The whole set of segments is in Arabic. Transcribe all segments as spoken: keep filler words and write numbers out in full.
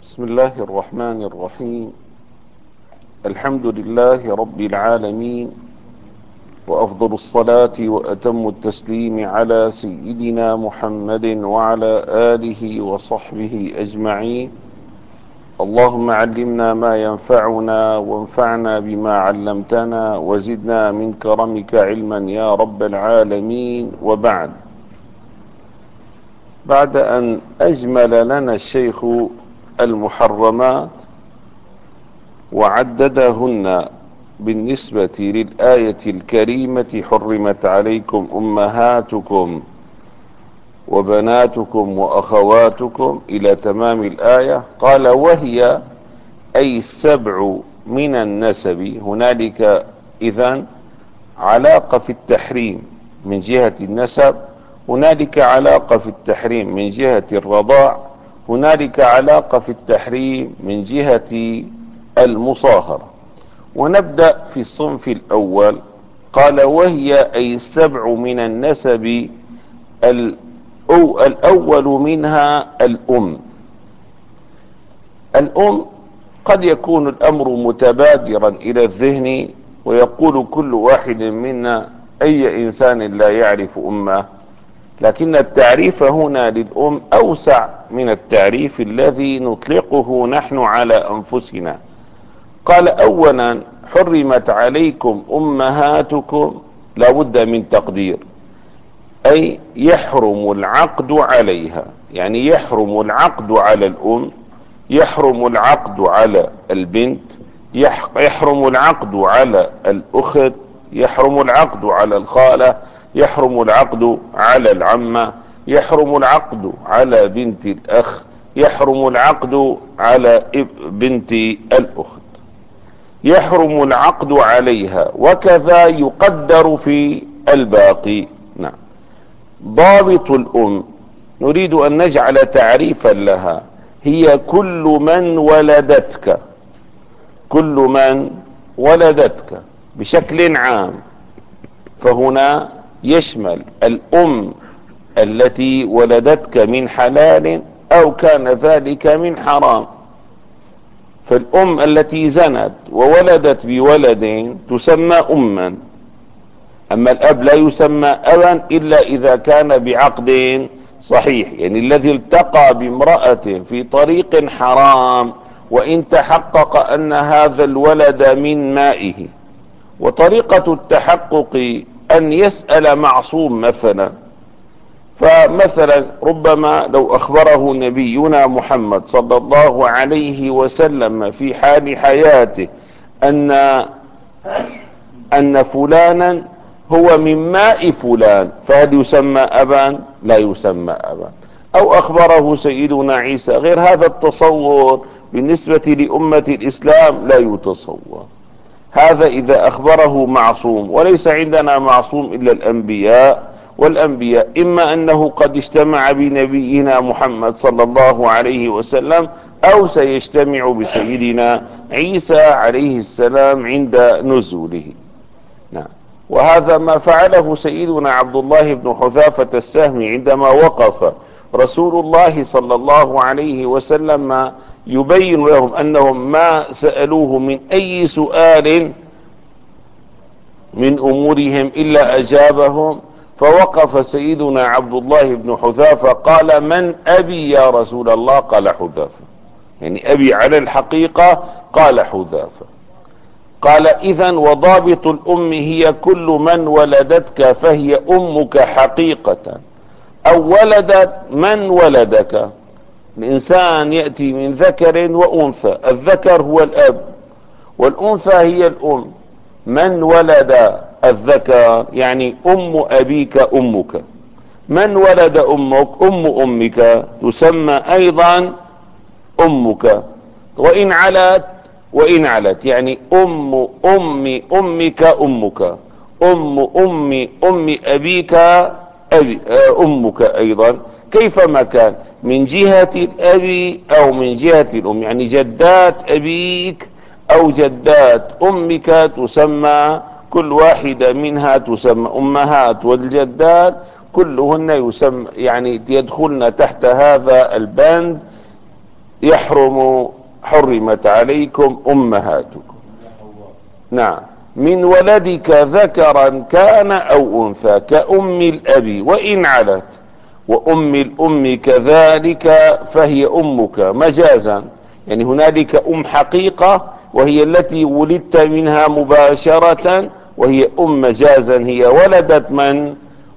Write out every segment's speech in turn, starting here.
بسم الله الرحمن الرحيم. الحمد لله رب العالمين، وأفضل الصلاة وأتم التسليم على سيدنا محمد وعلى آله وصحبه أجمعين. اللهم علمنا ما ينفعنا وانفعنا بما علمتنا وزدنا من كرمك علما يا رب العالمين. وبعد، بعد أن أجمل لنا الشيخ المحرمات وعددهن بالنسبة للآية الكريمة: حرمت عليكم أمهاتكم وبناتكم وأخواتكم إلى تمام الآية، قال: وهي أي السبع من النسب. هنالك إذن علاقة في التحريم من جهة النسب، هنالك علاقة في التحريم من جهة الرضاع، هنالك علاقة في التحريم من جهة المصاهرة. ونبدأ في الصنف الأول. قال: وهي أي السبع من النسب. الأول منها الأم. الأم قد يكون الأمر متبادرا إلى الذهن، ويقول كل واحد منا: أي إنسان لا يعرف أمه؟ لكن التعريف هنا للأم أوسع من التعريف الذي نطلقه نحن على أنفسنا. قال: أولا: حرمت عليكم أمهاتكم، لا بد من تقدير، أي يحرم العقد عليها، يعني يحرم العقد على الأم، يحرم العقد على البنت، يحرم العقد على الأخت، يحرم العقد على الخالة، يحرم العقد على العمة، يحرم العقد على بنت الأخ، يحرم العقد على بنت الأخت، يحرم العقد عليها، وكذا يقدر في الباقي. نعم. ضابط الأم نريد أن نجعل تعريفا لها: هي كل من ولدتك، كل من ولدتك بشكل عام. فهنا يشمل الأم التي ولدتك من حلال أو كان ذلك من حرام. فالأم التي زنت وولدت بولد تسمى أما، أما الأب لا يسمى أبا إلا إذا كان بعقد صحيح، يعني الذي التقى بامرأة في طريق حرام وإن تحقق أن هذا الولد من مائه. وطريقة التحقق أن يسأل معصوم مثلا. فمثلا ربما لو أخبره نبينا محمد صلى الله عليه وسلم في حال حياته أن أن فلانا هو من ماء فلان، فهل يسمى أبا؟ لا يسمى أبا. أو أخبره سيدنا عيسى، غير هذا التصور بالنسبة لأمة الإسلام لا يتصور. هذا إذا أخبره معصوم، وليس عندنا معصوم إلا الأنبياء. والأنبياء إما أنه قد اجتمع بنبينا محمد صلى الله عليه وسلم، أو سيجتمع بسيدنا عيسى عليه السلام عند نزوله. نعم. وهذا ما فعله سيدنا عبد الله بن حذافة السهمي عندما وقف رسول الله صلى الله عليه وسلم يبين لهم أنهم ما سألوه من أي سؤال من أمورهم إلا أجابهم. فوقف سيدنا عبد الله بن حذافة قال: من أبي يا رسول الله؟ قال: حذافة. يعني أبي على الحقيقة قال حذافة. قال: إذن وضابط الأم هي كل من ولدتك، فهي أمك حقيقة، أو ولدت من ولدك. الإنسان يأتي من ذكر وأنثى، الذكر هو الأب والأنثى هي الأم. من ولد الذكر يعني أم أبيك أمك، من ولد أمك أم أمك تسمى أيضا أمك. وإن علت وإن علت يعني أم أم أمك أمك، أم أم أم أبيك أبي أمك أيضا، كيفما كان، من جهة الأب أو من جهة الأم. يعني جدات أبيك أو جدات أمك تسمى كل واحدة منها تسمى أمهات، والجدات كلهن يسمى يعني يدخلن تحت هذا البند يحرم حرمت عليكم أمهاتكم. نعم. من ولدك ذكرا كان أو أنثى كأم الأب وإن علت، وأم الأم كذلك فهي أمك مجازا. يعني هنالك أم حقيقة وهي التي ولدت منها مباشرة، وهي أم مجازا هي ولدت من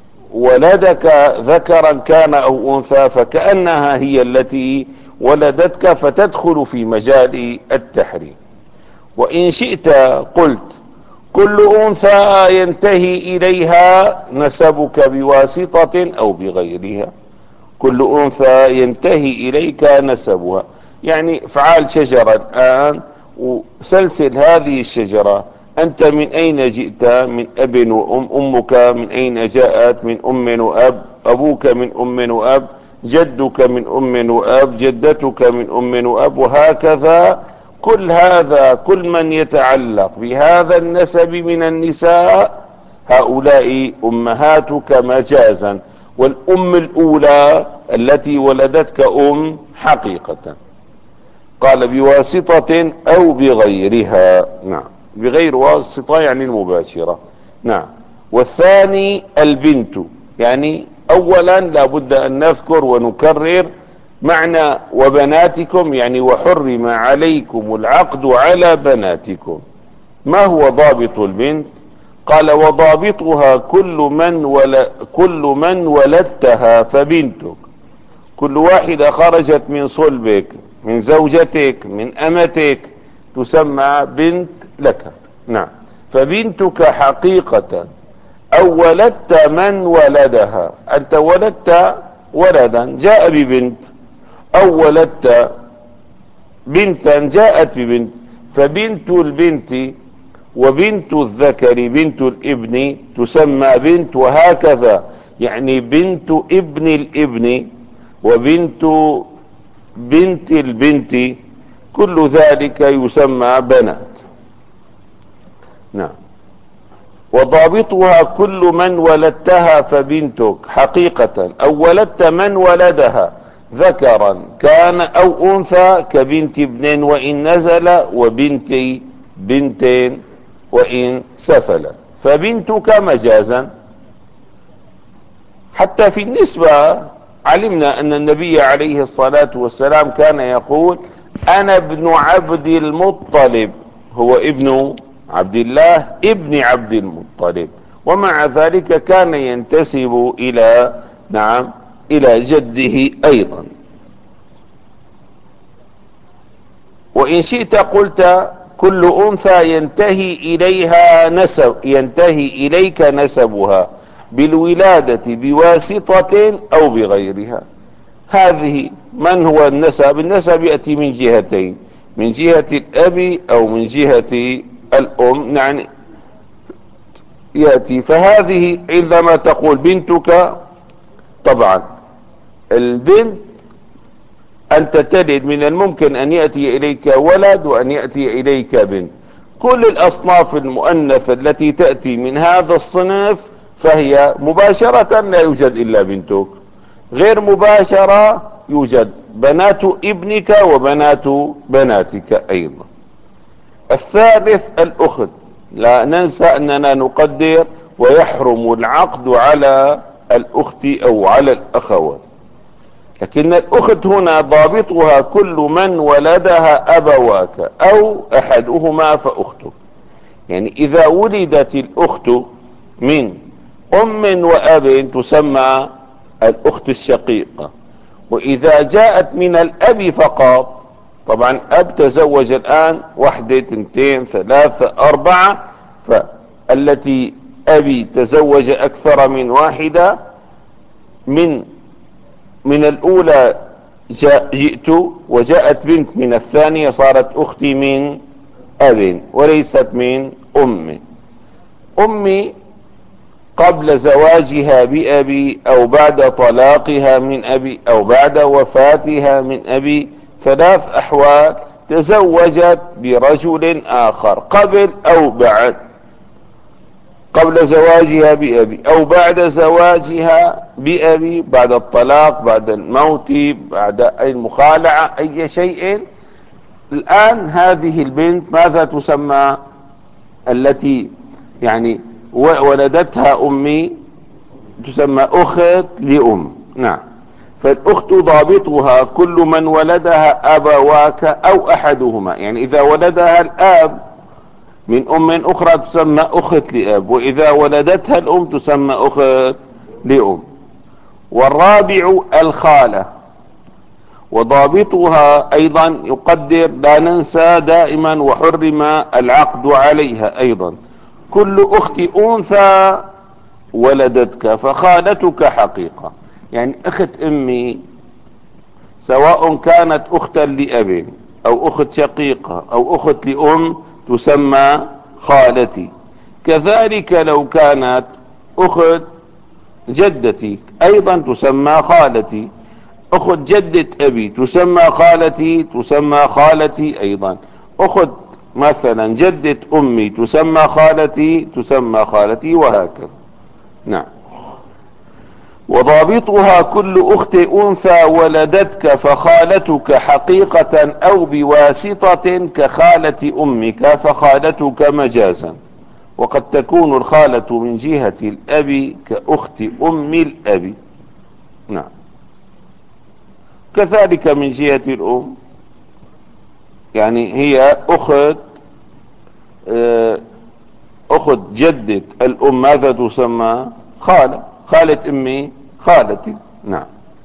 ولدك ذكرا كان أو أنثى، فكأنها هي التي ولدتك فتدخل في مجال التحريم. وإن شئت قلت كل أنثى ينتهي إليها نسبك بواسطة أو بغيرها، كل أنثى ينتهي إليك نسبها. يعني افعل شجرة الآن وسلسل هذه الشجرة، أنت من أين جئت؟ من أب وأم. أمك من أين جاءت؟ من أم وأب. أبوك من أم وأب. جدك من أم وأب. جدتك من أم وأب، وهكذا. كل هذا كل من يتعلق بهذا النسب من النساء هؤلاء أمهاتك مجازا. والأم الأولى التي ولدتك أم حقيقة. قال بواسطة أو بغيرها. نعم، بغير واسطة يعني المباشرة. نعم. والثاني البنت. يعني أولا لابد أن نذكر ونكرر معنى وبناتكم، يعني وحرم عليكم العقد على بناتكم. ما هو ضابط البنت؟ قال وضابطها كل من ول... كل من ولدتها فبنتك. كل واحدة خرجت من صلبك، من زوجتك، من أمتك، تسمى بنت لك. نعم. فبنتك حقيقة أو ولدت من ولدها. أنت ولدت ولدا جاء ببنت، أو ولدت بنتا جاءت ببنت. فبنت البنت وبنت الذكر بنت الابن تسمى بنت، وهكذا. يعني بنت ابن الابن وبنت بنت البنت كل ذلك يسمى بنات. نعم. وضابطها كل من ولدتها فبنتك حقيقة أو ولدت من ولدها ذكرا كان أو أنثى كبنت ابن وإن نزل، وبنت بنت وإن سفل. فبنتك مجازا. حتى في النسبة علمنا أن النبي عليه الصلاة والسلام كان يقول أنا ابن عبد المطلب، هو ابن عبد الله ابن عبد المطلب، ومع ذلك كان ينتسب إلى نعم إلى جده أيضا. وإن شئت قلت كل أنثى ينتهي إليها نسب ينتهي إليك نسبها بالولادة بواسطة أو بغيرها. هذه من هو النسب؟ النسب يأتي من جهتين، من جهة الأب أو من جهة الأم. يعني يأتي. فهذه عندما تقول بنتك، طبعا البنت أنت تلد من الممكن أن يأتي إليك ولد وأن يأتي إليك بنت. كل الأصناف المؤنثة التي تأتي من هذا الصنف فهي مباشرة لا يوجد إلا بنتك، غير مباشرة يوجد بنات ابنك وبنات بناتك أيضا. الثالث الأخت. لا ننسى أننا نقدر ويحرم العقد على الأخت أو على الأخوات، لكن الأخت هنا ضابطها كل من ولدها أبواك أو أحدهما فأختك. يعني إذا ولدت الأخت من أم وأب تسمى الأخت الشقيقة. وإذا جاءت من الأب فقط، طبعا أب تزوج الآن واحدة اثنتين ثلاثة أربعة، فالتي أبي تزوج أكثر من واحدة، من من الأولى جاء جئت وجاءت بنت من الثانية صارت أختي من أب وليست من أم. أمي قبل زواجها بأبي أو بعد طلاقها من أبي أو بعد وفاتها من أبي، ثلاث أحوال: تزوجت برجل آخر قبل أو بعد، قبل زواجها بأبي أو بعد زواجها بأبي، بعد الطلاق، بعد الموت، بعد المخالعة، أي شيء. الآن هذه البنت ماذا تسمى؟ التي يعني ولدتها أمي تسمى أخت لأم. نعم. فالأخت ضابطها كل من ولدها أبواك أو أحدهما، يعني إذا ولدها الآب من أم أخرى تسمى أخت لأب، وإذا ولدتها الأم تسمى أخت لأم. والرابع الخالة، وضابطها أيضا يقدر، لا ننسى دائما، وحرم العقد عليها أيضا، كل أخت أنثى ولدتك فخالتك حقيقة. يعني أخت أمي سواء كانت أختا لأب أو أخت شقيقة أو أخت لأم تسمى خالتي. كذلك لو كانت أخت جدتي أيضا تسمى خالتي. أخت جدة أبي تسمى خالتي، تسمى خالتي أيضا. أخت مثلا جدة أمي تسمى خالتي، تسمى خالتي، وهكذا. نعم. وضابطها كل أخت أنثى ولدتك فخالتك حقيقة أو بواسطة كخالة أمك فخالتك مجازا. وقد تكون الخالة من جهة الأب كأخت أم الأب. نعم. كذلك من جهة الأم، يعني هي أخت أخت جدة الأم ماذا تسمى؟ خالة. خالة أمي خالتي. نعم.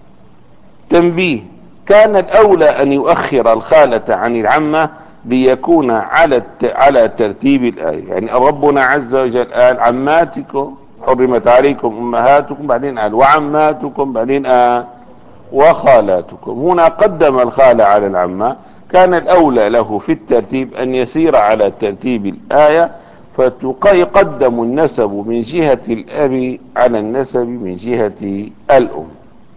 تنبيه: كان الأولى أن يؤخر الخالة عن العمة ليكون على على ترتيب الآية. يعني ربنا عز وجل قال عماتكم حرمت عليكم أمهاتكم، بعدين قال وعماتكم، بعدين قال وخالاتكم. هنا قدم الخالة على العمة. كان الأولى له في الترتيب أن يسير على ترتيب الآية، فيقدم النسب من جهة الأب على النسب من جهة الأم.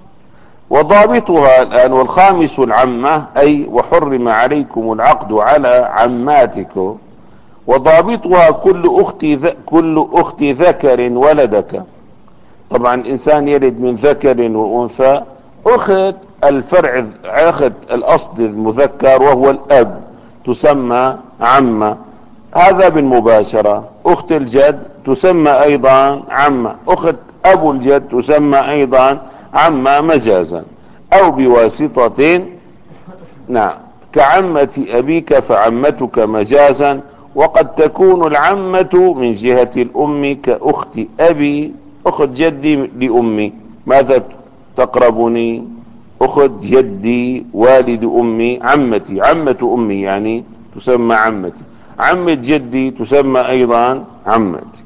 وضابطها الآن: والخامس العمة، أي وحرم عليكم العقد على عماتكم. وضابطها كل أخت كل أخت ذكر ولدك. طبعا الإنسان يلد من ذكر وأنثى. أخت الفرع، أخت الأصل المذكر وهو الأب تسمى عمة، هذا بالمباشرة. أخت الجد تسمى أيضا عمة. أخت أبو الجد تسمى أيضا عمة مجازا أو بواسطة. نعم. كعمة أبيك فعمتك مجازا. وقد تكون العمة من جهة الأم كأخت أبي، أخت جدي لأمي. ماذا تقربني؟ أخت جدي والد أمي عمتي، عمة أمي يعني تسمى عمتي. عمة جدي تسمى أيضا عمتي.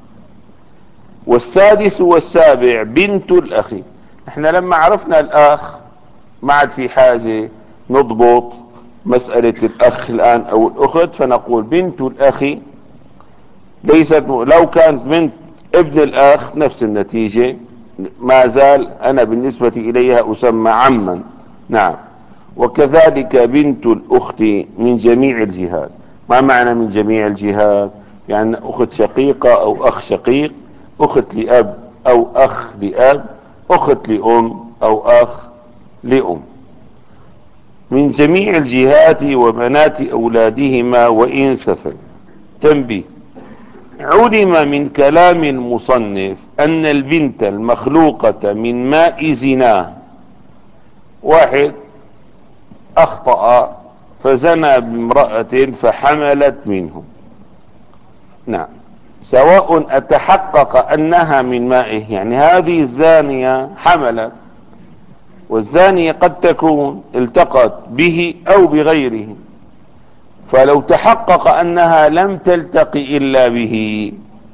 والسادس والسابع بنت الأخ. احنا لما عرفنا الأخ ما عاد في حاجة نضبط مسألة الأخ الآن أو الأخت، فنقول بنت الأخ. ليست لو كانت بنت ابن الأخ نفس النتيجة، ما زال أنا بالنسبة إليها أسمى عما. نعم. وكذلك بنت الأخت من جميع الجهات. ما معنى من جميع الجهات؟ يعني أخت شقيقة أو أخ شقيق، أخت لأب أو أخ لأب، أخت لأم أو أخ لأم، من جميع الجهات وبنات أولادهما وإن سفل. تنبيه: علم من كلام المصنف أن البنت المخلوقة من ماء زناه، واحد أخطأ فزنى بامرأة فحملت منه. نعم. سواء أتحقق أنها من مائه، يعني هذه الزانية حملت، والزانية قد تكون التقت به أو بغيره، فلو تحقق أنها لم تلتقي إلا به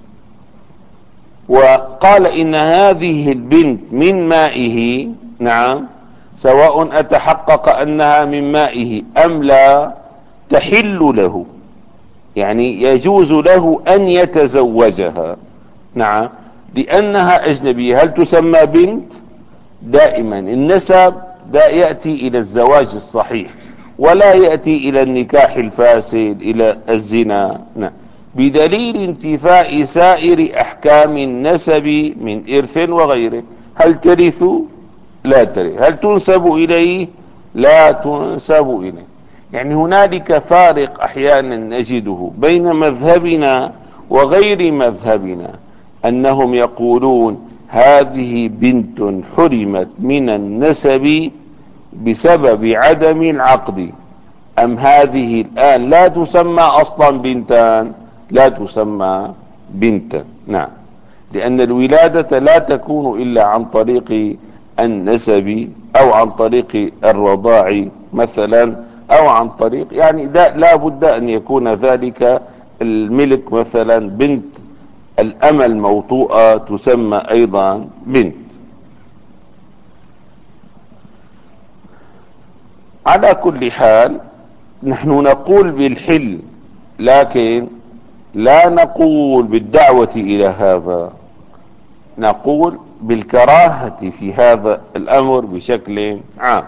وقال إن هذه البنت من مائه، نعم، سواء أتحقق أنها من مائه أم لا، تحل له، يعني يجوز له أن يتزوجها. نعم. لأنها أجنبية. هل تسمى بنت؟ دائما النسب لا يأتي إلى الزواج الصحيح، ولا يأتي إلى النكاح الفاسد، إلى الزنا. نعم. بدليل انتفاء سائر احكام النسب من ارث وغيره. هل ترث؟ لا ترث. هل تنسب اليه؟ لا تنسب اليه. يعني هنالك فارق احيانا نجده بين مذهبنا وغير مذهبنا، انهم يقولون هذه بنت حرمت من النسب بسبب عدم العقد، ام هذه الان لا تسمى اصلا بنتان؟ لا تسمى بنتا. نعم، لان الولادة لا تكون الا عن طريق النسب او عن طريق الرضاع مثلا، او عن طريق يعني لا بد ان يكون ذلك الملك. مثلا بنت الأمة الموطوءة تسمى ايضا بنت. على كل حال نحن نقول بالحل، لكن لا نقول بالدعوة الى هذا، نقول بالكراهة في هذا الامر بشكل عام.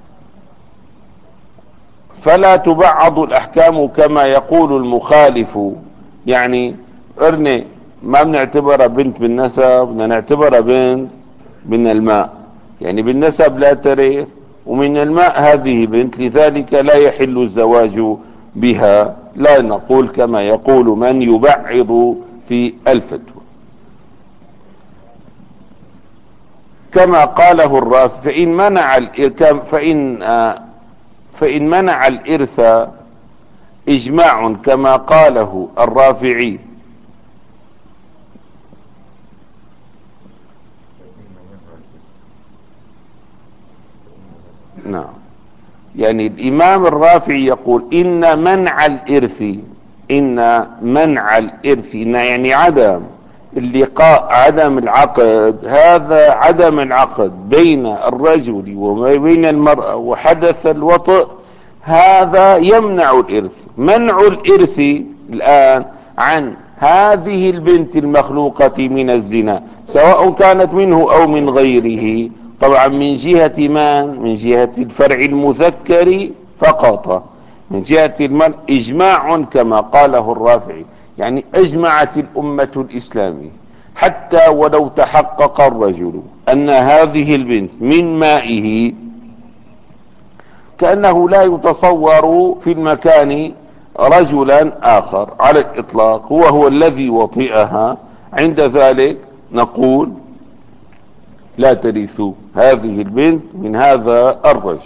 فلا تبعض الاحكام كما يقول المخالف. يعني ارني ما بنعتبرها بنت بالنسب، بدنا نعتبرها بنت من الماء. يعني بالنسب لا ترث، ومن الماء هذه بنت، لذلك لا يحل الزواج بها. لا نقول كما يقول من يبعض في الفتوى. كما قاله الرافعي فإن منع الإركام فإن آه فإن منع الإرث إجماع كما قاله الرافعي. نعم، يعني الإمام الرافعي يقول إن منع الإرث إن منع الإرث إن يعني عدم اللقاء، عدم العقد، هذا عدم العقد بين الرجل وبين المرأة وحدث الوطء، هذا يمنع الإرث. منع الإرث الآن عن هذه البنت المخلوقة من الزنا، سواء كانت منه أو من غيره، طبعا من جهة من؟ من جهة الفرع المذكر فقط. من جهة المرء إجماع كما قاله الرافعي، يعني أجمعت الأمة الإسلامية حتى ولو تحقق الرجل أن هذه البنت من مائه، كأنه لا يتصور في المكان رجلا آخر على الإطلاق هو هو الذي وطئها. عند ذلك نقول لا ترث هذه البنت من هذا الرجل.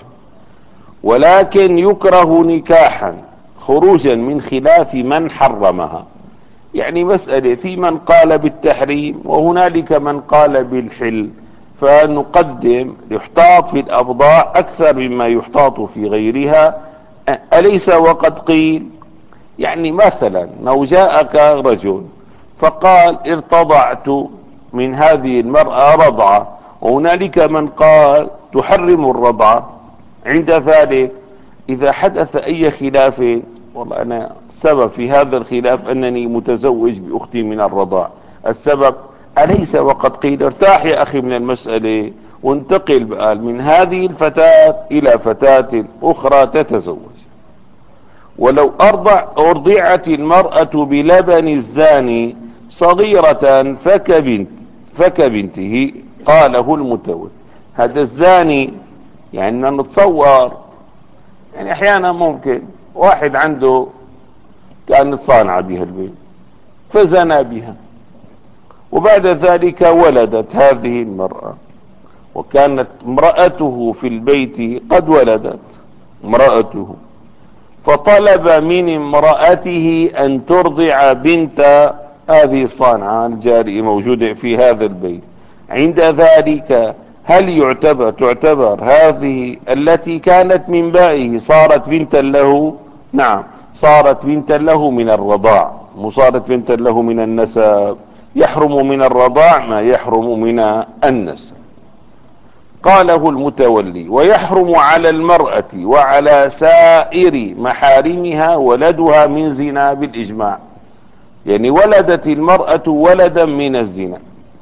ولكن يكره نكاحا خروجا من خلاف من حرمها. يعني مسألة في من قال بالتحريم وهنالك من قال بالحل، فنقدم يحتاط في الأبضاع أكثر مما يحتاط في غيرها. أليس وقد قيل؟ يعني مثلا لو جاءك رجل فقال ارتضعت من هذه المرأة رضعة، وهنالك من قال تحرم الرضعة. عند ذلك إذا حدث أي خلاف، والله أنا السبب في هذا الخلاف أنني متزوج بأختي من الرضاع، السبب أليس وقد قيل ارتاح يا أخي من المسألة وانتقل بقى من هذه الفتاة إلى فتاة أخرى تتزوج. ولو أرضع أرضعت المرأة بلبن الزاني صغيرة فكبنت فكبنته، قاله المتوفي. هذا الزاني يعني نتصور، يعني احيانا ممكن واحد عنده كانت صانعة بها البيت فزنى بها، وبعد ذلك ولدت هذه المرأة، وكانت امرأته في البيت قد ولدت امرأته، فطلب من امرأته ان ترضع بنت هذه الصانعة الجارية موجودة في هذا البيت. عند ذلك هل يعتبر تعتبر هذه التي كانت من بائه صارت بنتا له؟ نعم، صارت بنتا له من الرضاع، مو صارت بنتا له من النسب. يحرم من الرضاع ما يحرم من النسب. قاله المتولي ويحرم على المرأة وعلى سائر محارمها ولدها من زنا بالإجماع. يعني ولدت المرأة ولدا من الزنا،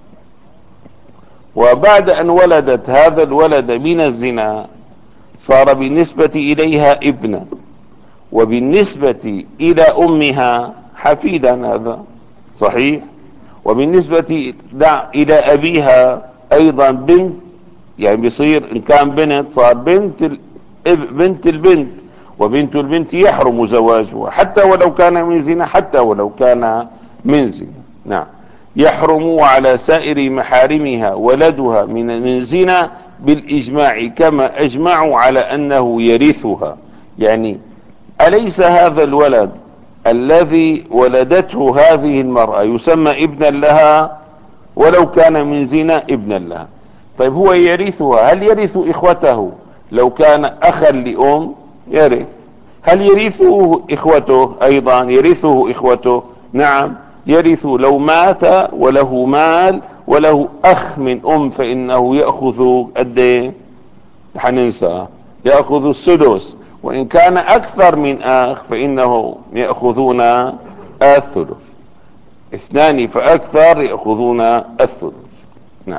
وبعد ان ولدت هذا الولد من الزنا صار بالنسبة اليها ابنا، وبالنسبة الى امها حفيدا هذا صحيح. وبالنسبة إلى أبيها أيضا بنت، يعني بيصير إن كان بنت صار بنت ال... بنت البنت، وبنت البنت يحرم زواجها حتى ولو كان من زنا، حتى ولو كان من زنا. نعم، يحرم على سائر محارمها ولدها من من زنا بالإجماع، كما أجمعوا على أنه يرثها. يعني أليس هذا الولد الذي ولدته هذه المرأة يسمى ابنا لها ولو كان من زنا ابنا لها؟ طيب هو يرثها، هل يرث إخوته لو كان أخا لأم؟ يرث. هل يرثه إخوته أيضا؟ يرثه إخوته، نعم يرث. لو مات وله مال وله أخ من أم فإنه يأخذ قد ايه؟ حننسى، يأخذ السدس. وإن كان أكثر من أخ فإنه يأخذون الثلث، اثنان فأكثر يأخذون الثلث. نعم.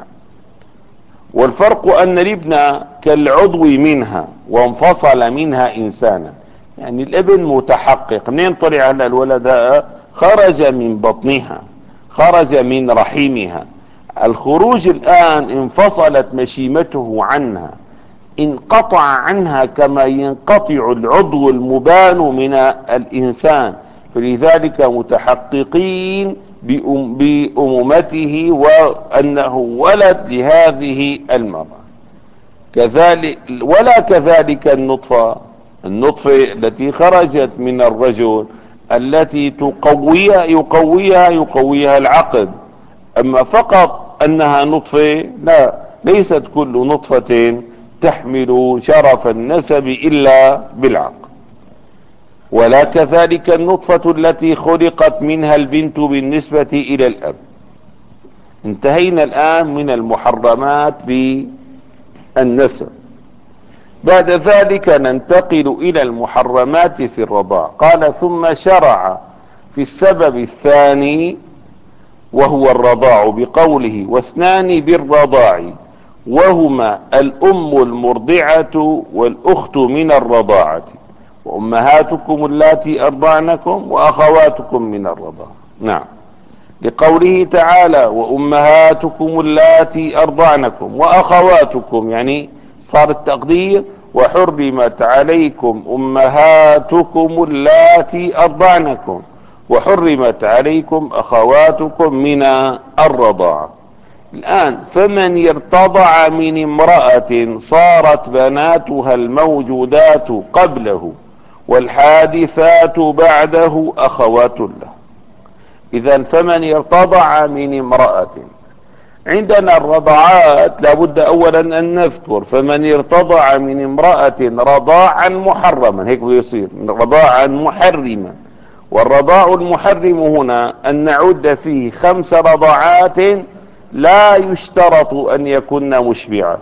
والفرق أن الابن كالعضو منها وانفصل منها إنسانا. يعني الابن متحقق، منين طلع على الولد؟ خرج من بطنها، خرج من رحمها. الخروج الآن انفصلت مشيمته عنها، انقطع عنها كما ينقطع العضو المبان من الإنسان، فلذلك متحققين بأمومته وأنه ولد لهذه المرأة. كذلك ولا كذلك النطفة، النطفة التي خرجت من الرجل التي تقويها يقويها يقويها العقد، أما فقط أنها نطفة لا، ليست كل نطفة تحمل شرف النسب إلا بالعقد. ولا كذلك النطفة التي خلقت منها البنت بالنسبة إلى الأب. انتهينا الآن من المحرمات بالنسب. بعد ذلك ننتقل إلى المحرمات في الرضاع. قال ثم شرع في السبب الثاني وهو الرضاع بقوله واثنان بالرضاع، وهما الأم المرضعة والأخت من الرضاعة، وأمهاتكم اللاتي أرضعنكم وأخواتكم من الرضاعة. نعم، لقوله تعالى وأمهاتكم اللاتي أرضعنكم وأخواتكم، يعني صار التقدير وحرمت عليكم أمهاتكم اللاتي أرضعنكم وحرمت عليكم أخواتكم من الرضاعة. الآن فمن ارتضع من امرأة صارت بناتها الموجودات قبله والحادثات بعده أخوات له. إذا فمن ارتضع من امرأة، عندنا الرضاعات لابد أولا أن نذكر فمن ارتضع من امرأة رضاعا محرما، هيك بيصير رضاعا محرما. والرضاع المحرم هنا أن نعد فيه خمس رضاعات لا يشترط أن يكن مشبعا.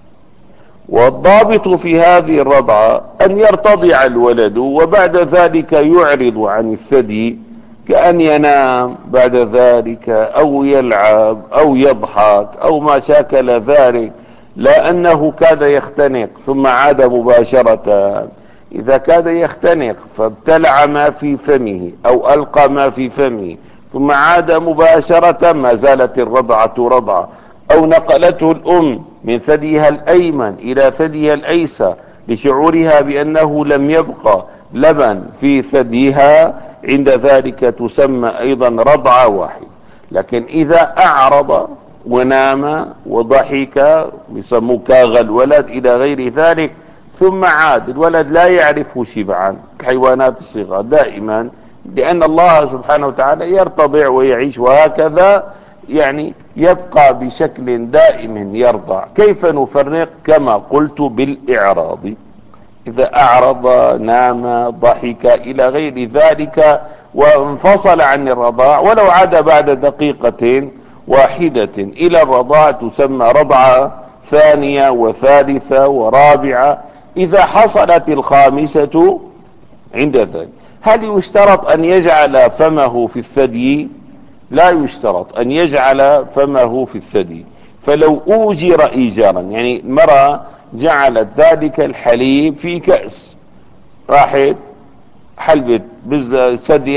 والضابط في هذه الرضعة أن يرتضع الولد وبعد ذلك يعرض عن الثدي، كأن ينام بعد ذلك أو يلعب أو يضحك أو ما شاكل ذلك، لا أنه كاد يختنق ثم عاد مباشرة. إذا كاد يختنق فابتلع ما في فمه أو ألقى ما في فمه ثم عاد مباشرة ما زالت الرضعة رضعة، أو نقلته الأم من ثديها الأيمن إلى ثديها الأيسر لشعورها بأنه لم يبقى لبن في ثديها، عند ذلك تسمى أيضا رضعة واحدة. لكن إذا أعرض ونام وضحك يسموه كاغ الولد إلى غير ذلك ثم عاد، الولد لا يعرف شبعا الحيوانات الصغار دائما، لأن الله سبحانه وتعالى يرتضع ويعيش وهكذا، يعني يبقى بشكل دائم يرضع. كيف نفرق؟ كما قلت بالإعراض، إذا أعرض نام ضحك إلى غير ذلك وانفصل عن الرضاع ولو عاد بعد دقيقة واحدة إلى الرضاع تسمى رضعة ثانية وثالثة ورابعة. إذا حصلت الخامسة عند ذلك، هل يشترط أن يجعل فمه في الثدي؟ لا يشترط أن يجعل فمه في الثدي. فلو أوجر إيجارا، يعني المرأة جعلت ذلك الحليب في كأس، راحت حلبت بالثدية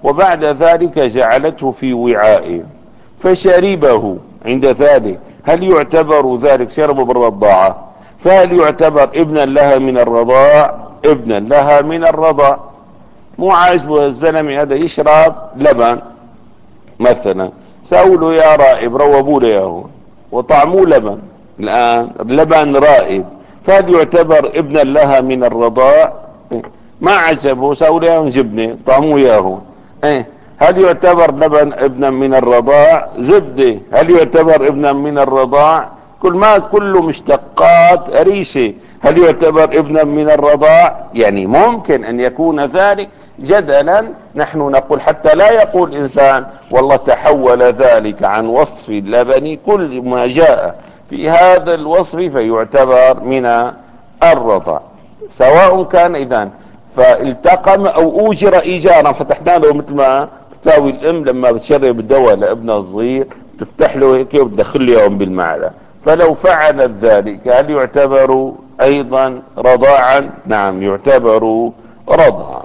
وبعد ذلك جعلته في وعاء فشربه عند ذلك، هل يعتبر ذلك شرب بالرضاعة؟ فهل يعتبر ابنا لها من الرضاع؟ ابنا لها من الرضاع. مو عاجبه الزلمه هذا يشرب لبن مثلا، سأقول يا رائب روبوا لي اياه وطعموه لبن، الان لبن رائب، فهل يعتبر ابنا لها من الرضاع؟ ما عجبه سأقول يا جبنه طعموه اياه. ايه هل يعتبر لبن ابنا من الرضاع؟ زبده هل يعتبر ابنا من الرضاع؟ كل ما كله مشتقات ريشه، هل يعتبر ابنا من الرضاع؟ يعني ممكن ان يكون ذلك جدلا. نحن نقول حتى لا يقول انسان والله تحول ذلك عن وصف اللبن، كل ما جاء في هذا الوصف فيعتبر من الرضاع، سواء كان اذا فالتقم او اوجر ايجارا. فتحنا له مثل ما تساوي الام لما بتشرب الدواء لابنها الصغير تفتح له هيك وتدخل له اياهم بالمعده، فلو فعلت ذلك هل يعتبر ايضا رضاعا؟ نعم يعتبر رضاعا.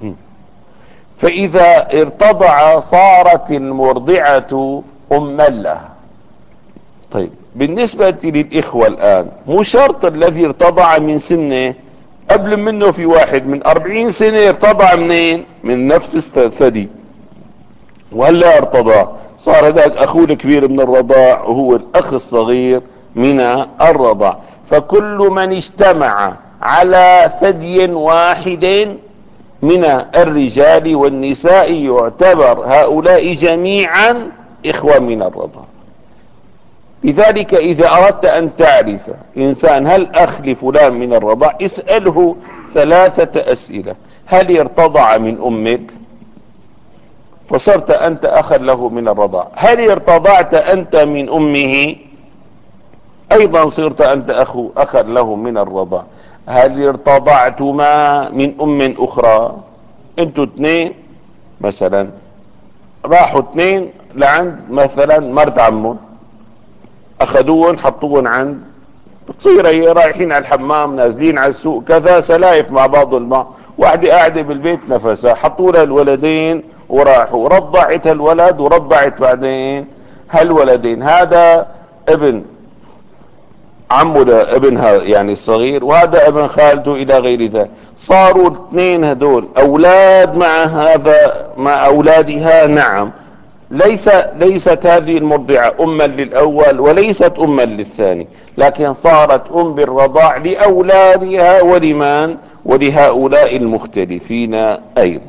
فاذا ارتضع صارت المرضعة اما لها. طيب بالنسبة للاخوة الان، مو شرط الذي ارتضع من سنه، قبل منه في واحد من اربعين سنة ارتضع منين؟ من نفس الثدي، وهلا ارتضع صار هذاك اخوه الكبير من الرضاع وهو الاخ الصغير من الرضاع. فكل من اجتمع على ثدي واحد من الرجال والنساء يعتبر هؤلاء جميعا اخوة من الرضاع. لذلك اذا اردت ان تعرف انسان هل اخ لفلان من الرضاع، اسأله ثلاثة اسئلة: هل ارتضع من امك؟ فصرت انت اخا له من الرضاع. هل ارتضعت انت من امه؟ ايضا صرت انت اخو اخا له من الرضاع. هل ارتضعتما من ام اخرى؟ انتوا اثنين مثلا راحوا اثنين لعند مثلا مرت عمه، اخذوهم حطوهم عند، بتصير هي رايحين على الحمام نازلين على السوق كذا سلايف مع بعض الماء، واحدة قاعدة بالبيت نفسها، حطوا لها الولدين وراحوا، رضعت الولد ورضعت بعدين هالولدين، هذا ابن عمه لابنها يعني الصغير، وهذا ابن خالته الى غير ذلك، صاروا الاثنين هدول اولاد مع هذا مع اولادها. نعم ليس ليست هذه المرضعة اما للاول وليست اما للثاني، لكن صارت ام بالرضاع لاولادها ولمن ولهؤلاء المختلفين ايضا.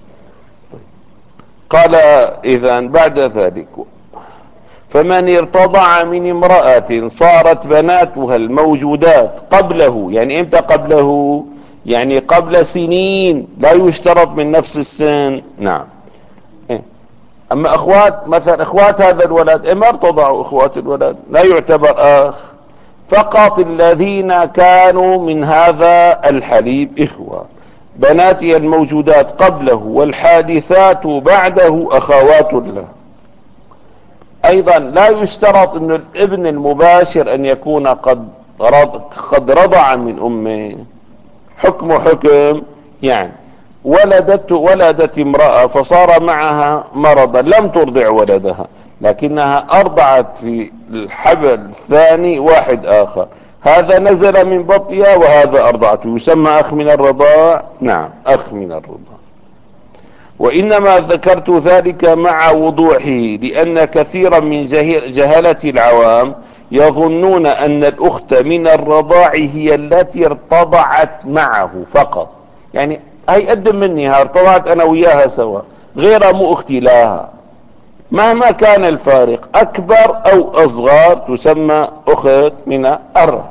قال اذا بعد ذلك: فمن ارتضع من امرأة صارت بناتها الموجودات قبله، يعني امتى قبله؟ يعني قبل سنين، لا يشترط من نفس السن. نعم. اما اخوات مثلا اخوات هذا الولد اما ارتضعوا اخوات الولد لا يعتبر اخ، فقط الذين كانوا من هذا الحليب اخوة. بناتي الموجودات قبله والحادثات بعده اخوات له. ايضا لا يشترط ان الابن المباشر ان يكون قد رض قد رضع من امه، حكم حكم يعني ولدت ولدت امرأة فصار معها مرضا لم ترضع ولدها، لكنها ارضعت في الحبل الثاني واحد اخر، هذا نزل من بطنها وهذا ارضعته، يسمى اخ من الرضاع. نعم اخ من الرضاع. وانما ذكرت ذلك مع وضوحه لان كثيرا من جهلة العوام يظنون ان الاخت من الرضاع هي التي ارتضعت معه فقط، يعني هي قدم مني ها ارتضعت انا وياها سوا، غيرها مو اختي لها، مهما كان الفارق اكبر او اصغر تسمى اخت من الرضاع.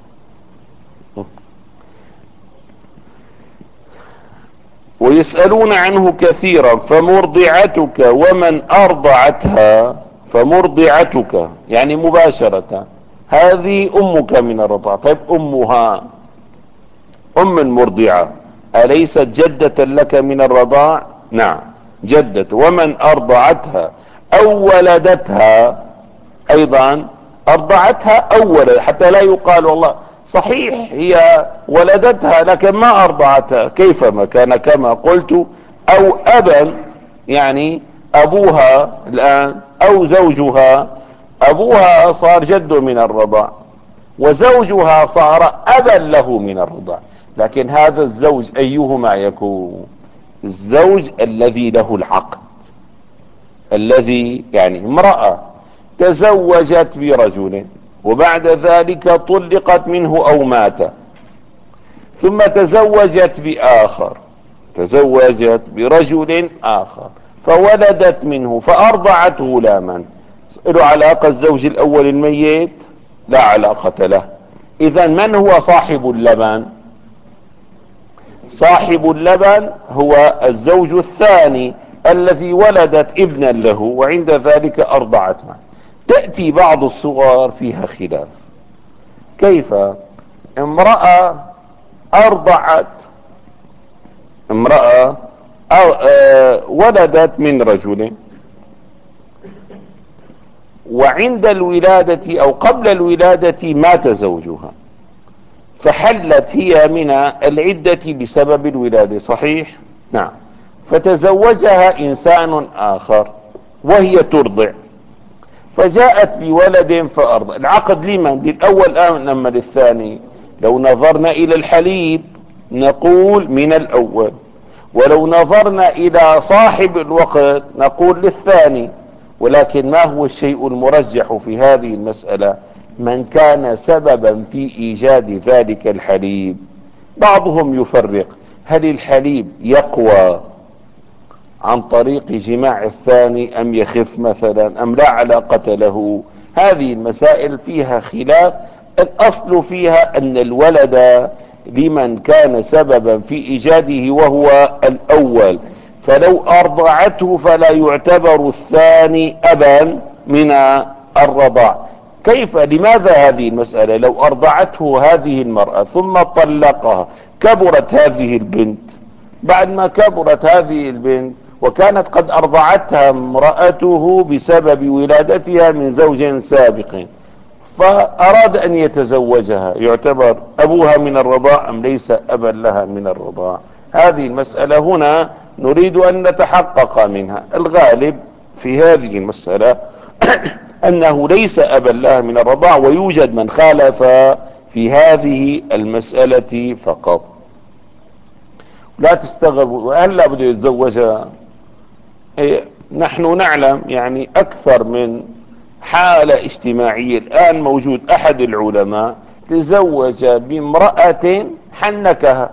ويسألون عنه كثيرا، فمرضعتك ومن ارضعتها، فمرضعتك يعني مباشرة هذه امك من الرضاعة. طيب امها ام مرضعة اليست جدة لك من الرضاع؟ نعم جدة. ومن ارضعتها او ولدتها ايضا ارضعتها او ولد، حتى لا يقال والله صحيح هي ولدتها لكن ما ارضعتها، كيفما كان كما قلت، او ابا يعني ابوها الان او زوجها، ابوها صار جده من الرضاع وزوجها صار ابا له من الرضاع، لكن هذا الزوج ايهما يكون؟ الزوج الذي له العقد، الذي يعني امرأة تزوجت برجل وبعد ذلك طلقت منه او مات، ثم تزوجت باخر، تزوجت برجل اخر فولدت منه فارضعت غلاما، له علاقة الزوج الاول الميت؟ لا علاقة له. اذا من هو صاحب اللبن؟ صاحب اللبن هو الزوج الثاني الذي ولدت ابنا له وعند ذلك ارضعت معه. تأتي بعض الصور فيها خلاف. كيف؟ امرأة ارضعت، امرأة أو آه ولدت من رجل، وعند الولادة او قبل الولادة مات زوجها، فحلت هي من العدة بسبب الولادة، صحيح؟ نعم. فتزوجها انسان اخر وهي ترضع، فجاءت بولد فارضع. العقد لمن؟ للاول ام للثاني؟ لو نظرنا الى الحليب نقول من الاول، ولو نظرنا الى صاحب الوقت نقول للثاني. ولكن ما هو الشيء المرجح في هذه المسألة؟ من كان سببا في ايجاد ذلك الحليب. بعضهم يفرق، هل الحليب يقوى عن طريق جماع الثاني ام يخف مثلا ام لا علاقة له؟ هذه المسائل فيها خلاف. الاصل فيها ان الولد لمن كان سببا في ايجاده وهو الاول، فلو ارضعته فلا يعتبر الثاني ابا من الرضاع. كيف؟ لماذا هذه المسألة؟ لو ارضعته هذه المرأة ثم طلقها، كبرت هذه البنت، بعد ما كبرت هذه البنت وكانت قد ارضعتها امرأته بسبب ولادتها من زوج سابق، فاراد ان يتزوجها، يعتبر ابوها من الرضاع ام ليس ابا لها من الرضاع؟ هذه المسألة هنا نريد ان نتحقق منها. الغالب في هذه المسألة انه ليس ابا لها من الرضاع، ويوجد من خالف في هذه المسألة فقط. لا تستغربوا هلا بده يتزوجها. إيه، نحن نعلم يعني اكثر من حالة اجتماعية. الان موجود احد العلماء تزوج بامرأة حنكها،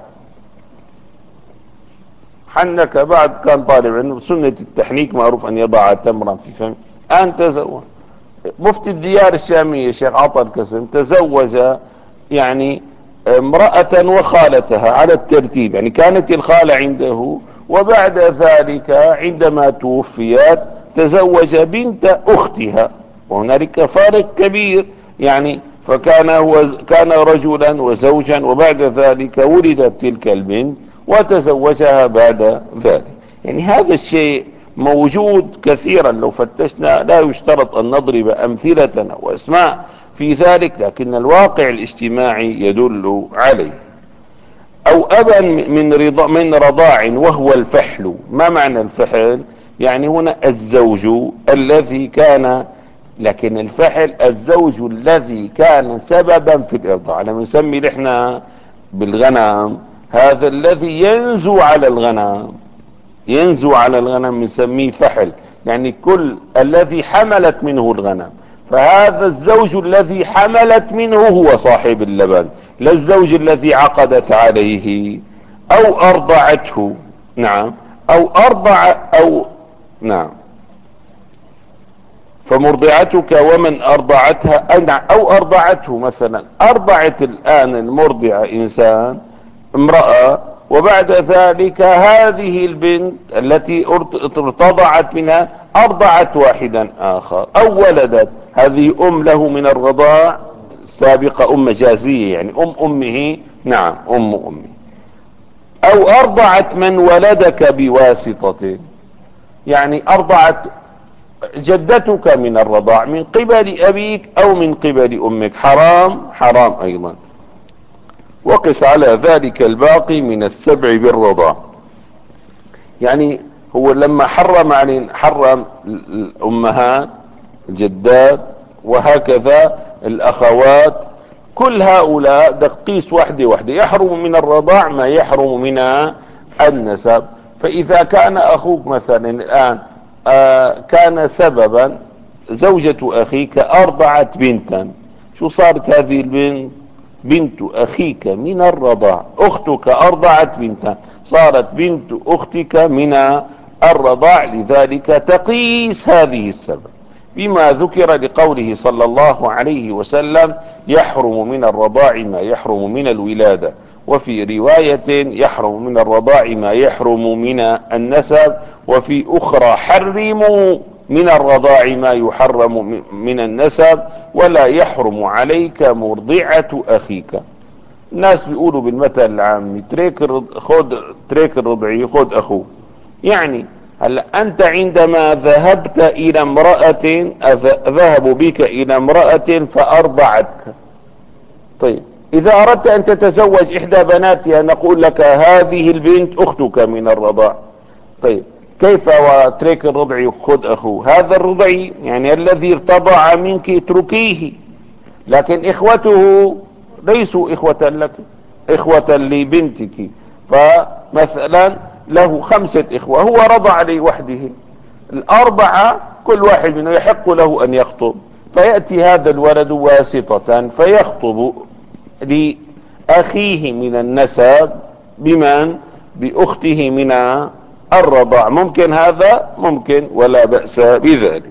حنك بعد كان طالب علم، سنة التحنيك معروف ان يضع تمرا في فمه، الان تزوج. مفتي الديار الشامية شيخ عطا الكسم تزوج يعني امرأة وخالتها على الترتيب، يعني كانت الخالة عنده وبعد ذلك عندما توفيت تزوج بنت اختها، وهنالك فارق كبير يعني. فكان هو كان رجلا وزوجا وبعد ذلك ولدت تلك البنت وتزوجها بعد ذلك. يعني هذا الشيء موجود كثيرا، لو فتشنا لا يشترط ان نضرب امثلة او اسماء في ذلك، لكن الواقع الاجتماعي يدل عليه. او ابا من رضا من رضاع وهو الفحل. ما معنى الفحل؟ يعني هنا الزوج الذي كان، لكن الفحل الزوج الذي كان سببا في الارضاع. لما نسمي نحن بالغنم هذا الذي ينزو على الغنم، ينزو على الغنم نسميه فحل، يعني كل الذي حملت منه الغنم، فهذا الزوج الذي حملت منه هو صاحب اللبن، لا الزوج الذي عقدت عليه او ارضعته. نعم. او ارضع او نعم. فمرضعتك ومن ارضعتها او ارضعته، مثلا ارضعت الان المرضعة انسان امرأة، وبعد ذلك هذه البنت التي ارتضعت منها ارضعت واحدا اخر او ولدت، هذه ام له من الرضاع سابقة، ام مجازية يعني ام امه. نعم ام امه. او ارضعت من ولدك بواسطة، يعني ارضعت جدتك من الرضاع من قبل ابيك او من قبل امك، حرام حرام ايضا. وقس على ذلك الباقي من السبع بالرضاع. يعني هو لما حرم علينا حرم الامهات، الجدات، وهكذا الاخوات، كل هؤلاء دقيس وحده وحده يحرم من الرضاع ما يحرم من النسب. فاذا كان اخوك مثلا الان آه كان سببا، زوجة اخيك ارضعت بنتا، شو صارت هذه البنت؟ بنت اخيك من الرضاع. اختك ارضعت بنتا، صارت بنت اختك من الرضاع، لذلك تقيس هذه السبب بما ذكر لقوله صلى الله عليه وسلم: يحرم من الرضاع ما يحرم من الولادة. وفي رواية: يحرم من الرضاع ما يحرم من النسب. وفي اخرى: حرموا من الرضاع ما يحرم من النسب، ولا يحرم عليك مرضعة اخيك. الناس بيقولوا بالمثل العامي: تريك الرض... خد تريك الرضعي خد اخوه. يعني هلا انت عندما ذهبت الى امرأة، ذهبوا بك الى امرأة فارضعتك، طيب اذا اردت ان تتزوج احدى بناتها نقول لك: هذه البنت اختك من الرضاع. طيب كيف وترك الرضع خذ اخوه؟ هذا الرضعي يعني الذي ارتضع منك اتركيه، لكن اخوته ليسوا اخوة لك، اخوة لبنتك. فمثلا له خمسة اخوة، هو رضع لوحده، الاربعة كل واحد منه يحق له ان يخطب، فيأتي هذا الولد واسطة فيخطب لأخيه من النسب بمن؟ بأخته من الرضاع. ممكن هذا؟ ممكن، ولا بأس بذلك.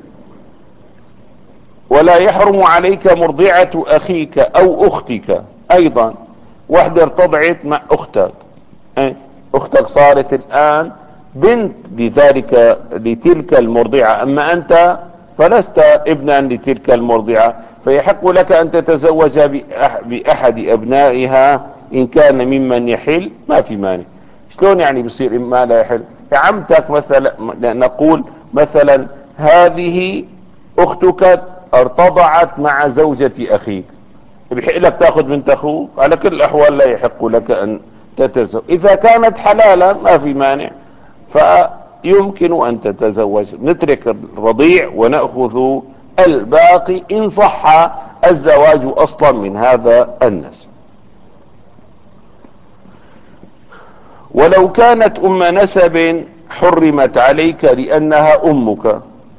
ولا يحرم عليك مرضعة أخيك أو أختك. أيضا واحدة ارتضعت مع أختك، أختك صارت الآن بنت لذلك لتلك المرضعة، أما أنت فلست ابنا لتلك المرضعة، فيحق لك أن تتزوج بأحد أبنائها إن كان ممن يحل، ما في مانع. شلون يعني بصير ما لا يحل؟ عمتك مثلا، نقول مثلا هذه أختك ارتضعت مع زوجة أخيك، بيحق لك تاخذ بنت أخوك؟ على كل الأحوال لا يحق لك أن تتزوج. إذا كانت حلالا ما في مانع، فيمكن أن تتزوج. نترك الرضيع ونأخذ الباقي إن صح الزواج أصلا من هذا النسب. ولو كانت أم نسب حرمت عليك لأنها أمك.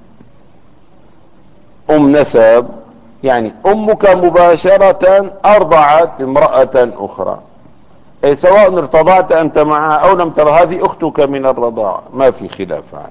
أم نسب يعني أمك مباشرة أرضعت امرأة أخرى، أي سواء ارتضعت أنت معها أو لم تر، هذه أختك من الرضاعة ما في خلاف عنها،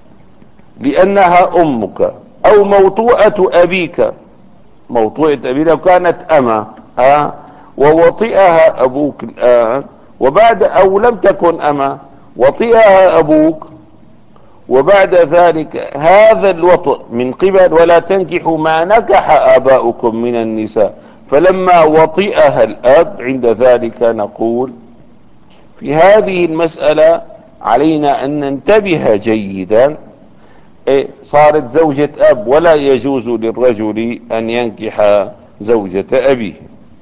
لأنها أمك. أو موطوءة أبيك، موطوءة أبي لو كانت أما ها ووطئها أبوك الآن، وبعد أو لم تكن أما وطئها أبوك، وبعد ذلك هذا الوطء من قبل ولا تنكحوا ما نكح آباؤكم من النساء، فلما وطئها الأب عند ذلك نقول في هذه المسألة علينا أن ننتبه جيدا. إيه صارت زوجة أب، ولا يجوز للرجل أن ينكح زوجة أبيه.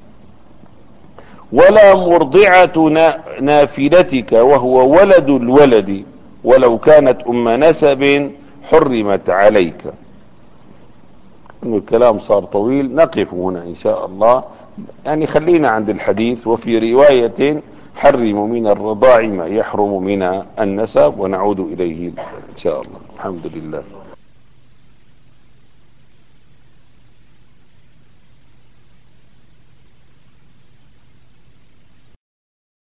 ولا مرضعة نافلتك وهو ولد الولد ولو كانت أم نسب حرمت عليك. الكلام صار طويل، نقف هنا إن شاء الله، يعني خلينا عند الحديث. وفي رواية: حرم من الرضاع ما يحرم من النسب، ونعود إليه إن شاء الله. الحمد لله.